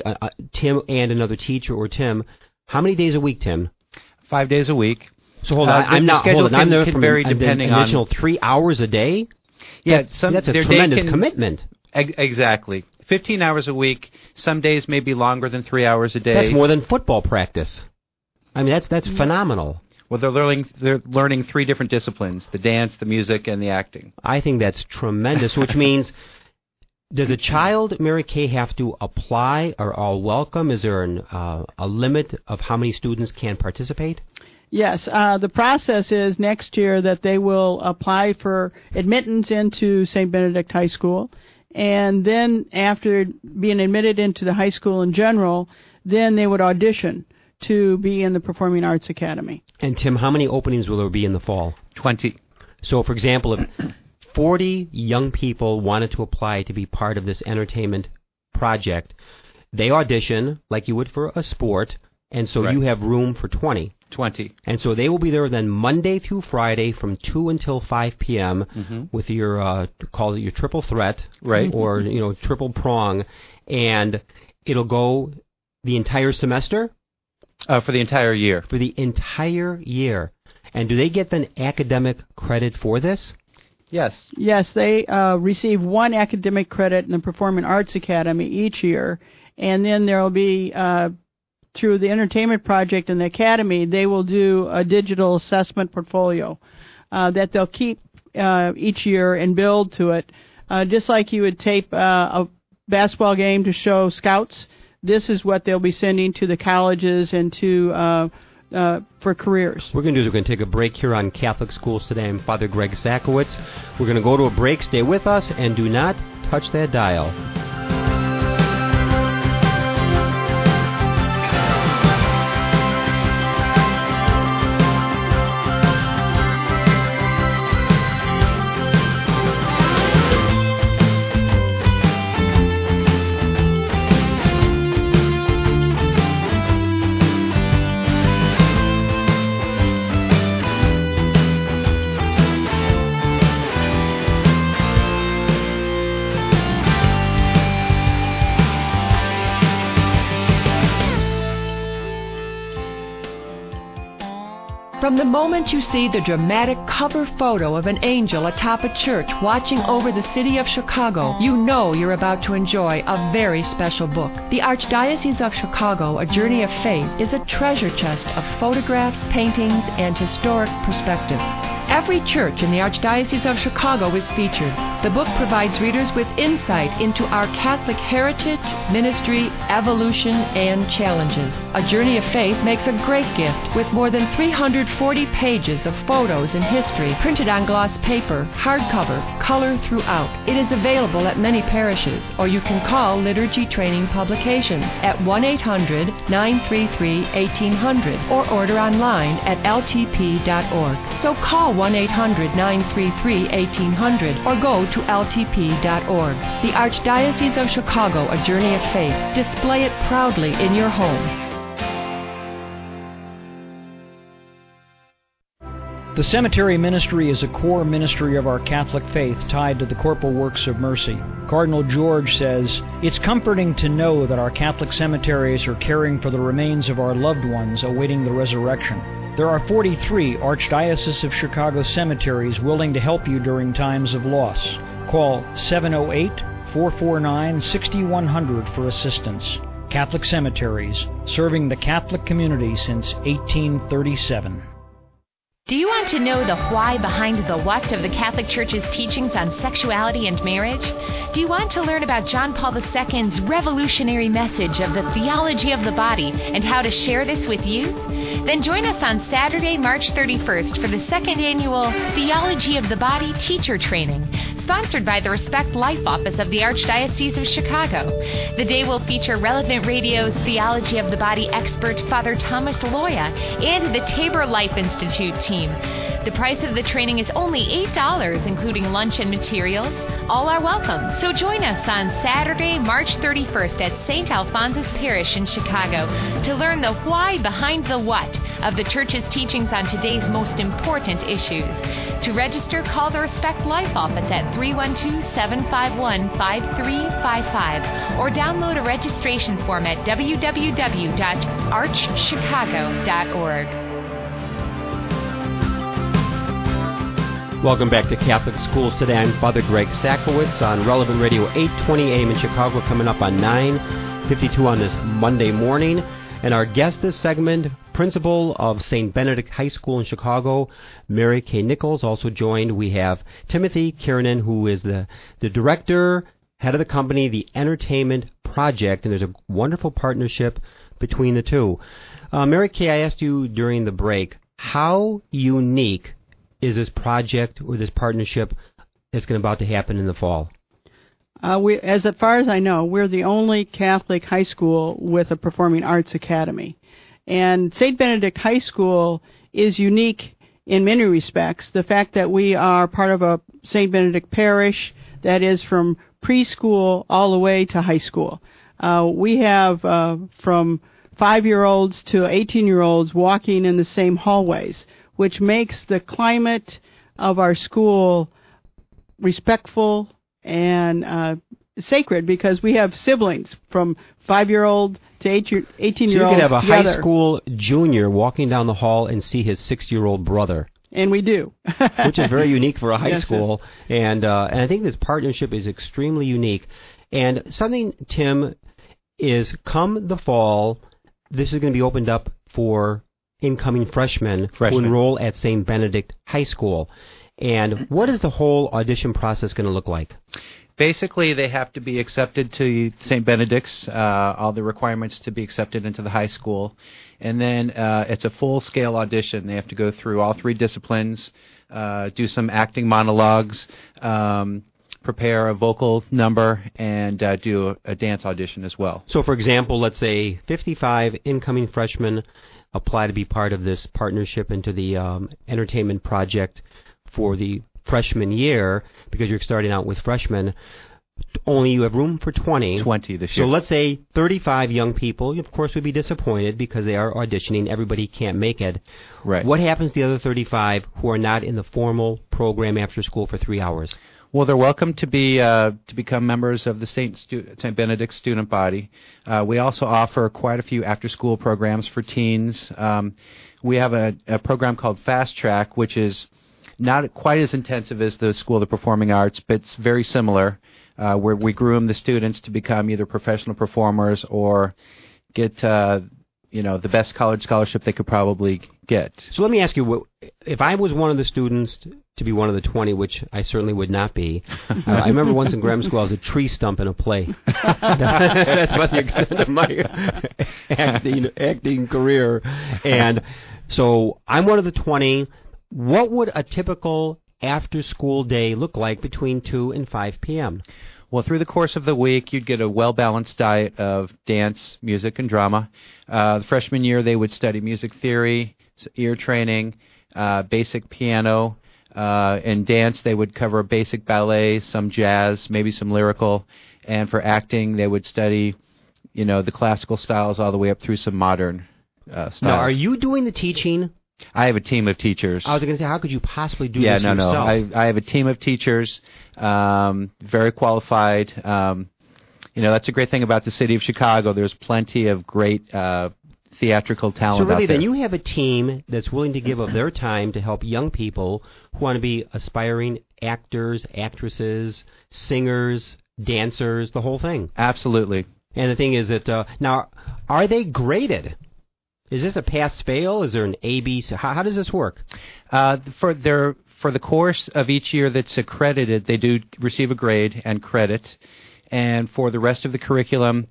Tim and another teacher, or Tim. How many days a week, Tim? 5 days a week. So hold on, I'm there from vary depending an additional 3 hours a day? Yeah, that's a tremendous commitment. Exactly. 15 hours a week. Some days may be longer than 3 hours a day. That's more than football practice. I mean, that's phenomenal. Well, they're learning 3 different disciplines: the dance, the music, and the acting. I think that's tremendous, which means, does a child, Mary Kay, have to apply, or all welcome? Is there a limit of how many students can participate? Yes, the process is next year that they will apply for admittance into St. Benedict High School, and then after being admitted into the high school in general, then they would audition to be in the Performing Arts Academy. And Tim, how many openings will there be in the fall? 20. So, for example, if 40 young people wanted to apply to be part of this entertainment project, they audition like you would for a sport, and so you have room for 20. 20. And so they will be there then Monday through Friday from 2 until 5 p.m. With your, call it your triple threat, right? Or, triple prong, and it'll go the entire semester? For the entire year. For the entire year. And do they get then academic credit for this? Yes. Yes, they receive 1 academic credit in the Performing Arts Academy each year, and then there will be, through the Entertainment Project and the Academy, they will do a digital assessment portfolio that they'll keep each year and build to it. Just like you would tape a basketball game to show scouts, this is what they'll be sending to the colleges and to for careers. We're going to take a break here on Catholic Schools Today. I'm Father Greg Sakowicz. We're going to go to a break. Stay with us and do not touch that dial. From the moment you see the dramatic cover photo of an angel atop a church watching over the city of Chicago, you know you're about to enjoy a very special book. The Archdiocese of Chicago, A Journey of Faith, is a treasure chest of photographs, paintings, and historic perspective. Every church in the Archdiocese of Chicago is featured. The book provides readers with insight into our Catholic heritage, ministry, evolution, and challenges. A Journey of Faith makes a great gift with more than 340 pages of photos and history printed on gloss paper, hardcover, color throughout. It is available at many parishes, or you can call Liturgy Training Publications at 1-800-933-1800 or order online at ltp.org. So call 1-800-933-1800 or go to ltp.org. The Archdiocese of Chicago, A Journey of Faith. Display it proudly in your home. The cemetery ministry is a core ministry of our Catholic faith tied to the corporal works of mercy. Cardinal George says, "It's comforting to know that our Catholic cemeteries are caring for the remains of our loved ones awaiting the resurrection. There are 43 Archdiocese of Chicago cemeteries willing to help you during times of loss. Call 708-449-6100 for assistance. Catholic Cemeteries, serving the Catholic community since 1837. Do you want to know the why behind the what of the Catholic Church's teachings on sexuality and marriage? Do you want to learn about John Paul II's revolutionary message of the theology of the body and how to share this with youth? Then join us on Saturday, March 31st for the second annual Theology of the Body Teacher Training, sponsored by the Respect Life Office of the Archdiocese of Chicago. The day will feature Relevant Radio's Theology of the Body expert, Father Thomas Loya, and the Tabor Life Institute team. The price of the training is only $8, including lunch and materials. All are welcome, so join us on Saturday, March 31st at St. Alphonsus Parish in Chicago to learn the why behind the what of the Church's teachings on today's most important issues. To register, call the Respect Life Office at 312-751-5355 or download a registration form at www.archchicago.org. Welcome back to Catholic Schools Today. I'm Father Greg Sakowicz on Relevant Radio 820 AM in Chicago, coming up on 9:52 on this Monday morning. And our guest this segment, principal of St. Benedict High School in Chicago, Mary Kay Nichols. Also joined, we have Timothy Kiernan, who is the director, head of the company, The Entertainment Project, and there's a wonderful partnership between the two. Mary Kay, I asked you during the break, how unique is this project or this partnership that's about to happen in the fall? As far as I know, we're the only Catholic high school with a performing arts academy. And St. Benedict High School is unique in many respects. The fact that we are part of a St. Benedict parish that is from preschool all the way to high school. We have from 5-year-olds to 18-year-olds walking in the same hallways, which makes the climate of our school respectful and sacred, because we have siblings from 5-year-old to 18-year-olds. So you can have a together. high school junior walking down the hall and see his 6-year-old brother. And we do. Which is very unique for a high Yes, school. yes. And I think this partnership is extremely unique. And something, Tim, is come the fall, this is going to be opened up for incoming freshmen who enroll at St. Benedict High School. And what is the whole audition process going to look like? Basically, they have to be accepted to St. Benedict's, all the requirements to be accepted into the high school. And then it's a full-scale audition. They have to go through all 3 disciplines, do some acting monologues, prepare a vocal number, and do a dance audition as well. So, for example, let's say 55 incoming freshmen apply to be part of this partnership into the entertainment project for the freshman year, because you're starting out with freshmen. Only you have room for 20. 20 this year. So let's say 35 young people, of course, would be disappointed because they are auditioning. Everybody can't make it. Right. What happens to the other 35 who are not in the formal program after school for 3 hours? Well, they're welcome to become members of the St. Benedict student body. We also offer quite a few after-school programs for teens. We have a program called Fast Track, which is not quite as intensive as the School of the Performing Arts, but it's very similar, where we groom the students to become either professional performers or get the best college scholarship they could probably get. So let me ask you, if I was one of the students to be one of the 20, which I certainly would not be, I remember once in grammar school I was a tree stump in a play. That's about the extent of my acting career. And so I'm one of the 20. What would a typical after-school day look like between 2 and 5 p.m.? Well, through the course of the week, you'd get a well-balanced diet of dance, music, and drama. The freshman year, they would study music theory, ear training, basic piano, and dance. They would cover basic ballet, some jazz, maybe some lyrical. And for acting, they would study, the classical styles all the way up through some modern styles. Now, are you doing the teaching? I have a team of teachers. I was going to say, how could you possibly do this yourself? No. I have a team of teachers, very qualified. That's a great thing about the city of Chicago. There's plenty of great theatrical talent out there. So really, then you have a team that's willing to give of their time to help young people who want to be aspiring actors, actresses, singers, dancers, the whole thing. Absolutely. And the thing is that, now, are they graded? Is this a pass-fail? Is there an A, B? How does this work? For the course of each year that's accredited, they do receive a grade and credit. And for the rest of the curriculum,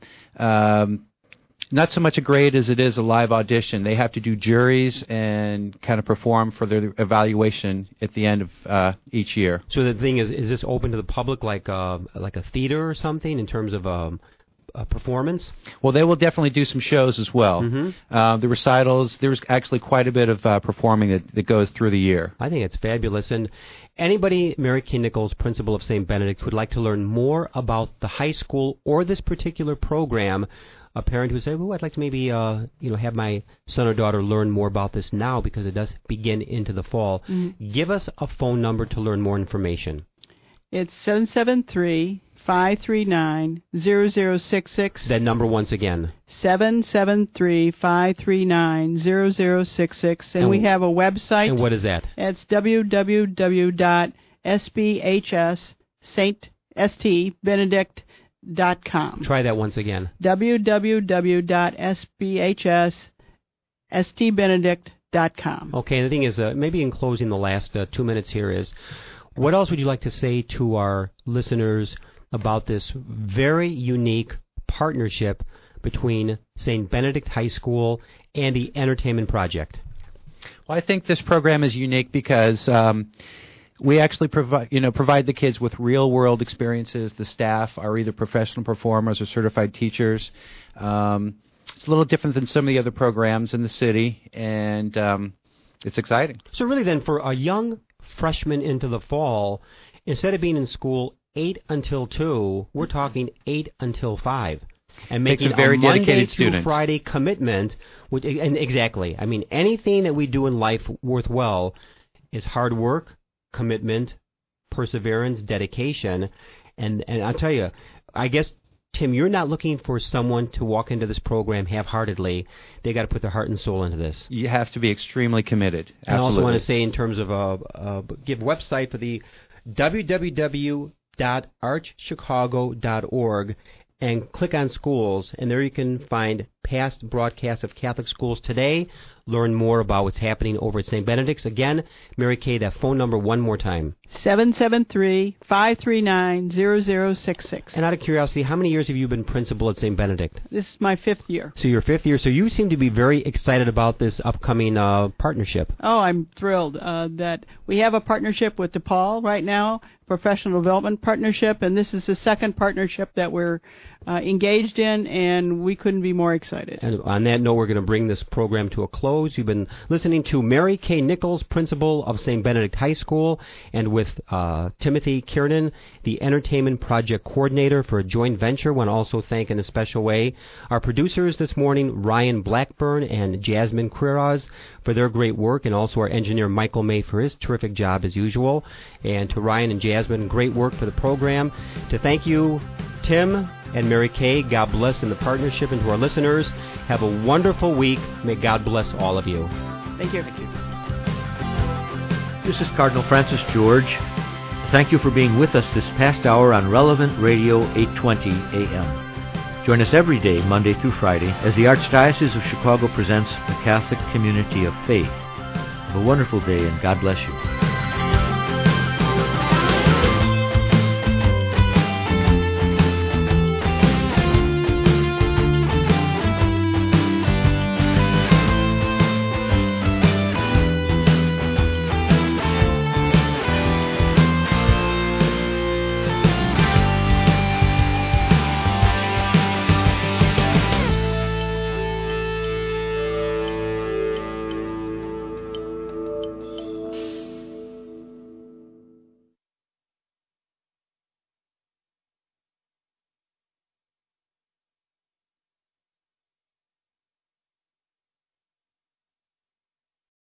not so much a grade as it is a live audition. They have to do juries and kind of perform for their evaluation at the end of each year. So the thing is this open to the public like a theater or something in terms of a performance? Well, they will definitely do some shows as well. Mm-hmm. The recitals, there's actually quite a bit of performing that goes through the year. I think it's fabulous. And anybody, Mary Kay Nichols, principal of St. Benedict, would like to learn more about the high school or this particular program, a parent who would say, well, I'd like to maybe have my son or daughter learn more about this now because it does begin into the fall. Mm-hmm. Give us a phone number to learn more information. It's 773-539-0066. That number once again. 773-539-0066. And we have a website. And what is that? It's www.sbhsstbenedict.com. Try that once again. www.sbhsstbenedict.com. Okay, and the thing is, maybe in closing the last 2 minutes here is, what else would you like to say to our listeners about this very unique partnership between St. Benedict High School and the Entertainment Project? Well, I think this program is unique because we actually provide the kids with real-world experiences. The staff are either professional performers or certified teachers. It's a little different than some of the other programs in the city, and it's exciting. So really then, for a young freshman into the fall, instead of being in school 8 until 2, we're talking 8 until 5. And making a very Monday dedicated through student. Friday commitment. And exactly. I mean, anything that we do in life worthwhile is hard work, commitment, perseverance, dedication. And I'll tell you, I guess, Tim, you're not looking for someone to walk into this program half-heartedly. They got to put their heart and soul into this. You have to be extremely committed. Absolutely. I also want to say, in terms of give a website for the www.archchicago.org and click on schools, and there you can find past broadcasts of Catholic schools today, learn more about what's happening over at St. Benedict's. Again, Mary Kay, that phone number one more time. 773-539-0066. And out of curiosity, how many years have you been principal at St. Benedict? This is my 5th year. So your 5th year. So you seem to be very excited about this upcoming partnership. Oh, I'm thrilled that we have a partnership with DePaul right now, professional development partnership, and this is the second partnership that we're engaged in, and we couldn't be more excited. And on that note, we're going to bring this program to a close. close. You've been listening to Mary Kay Nichols, principal of St. Benedict High School, and with Timothy Kiernan, the Entertainment Project Coordinator for a joint venture. I want to also thank in a special way our producers this morning, Ryan Blackburn and Jasmine Quiroz, for their great work, and also our engineer Michael May for his terrific job as usual. And to Ryan and Jasmine, great work for the program. To thank you, Tim and Mary Kay, God bless in the partnership, and to our listeners, have a wonderful week. May God bless all of you. Thank you. This is Cardinal Francis George. Thank you for being with us this past hour on Relevant Radio 820 AM. Join us every day, Monday through Friday, as the Archdiocese of Chicago presents the Catholic Community of Faith. Have a wonderful day, and God bless you.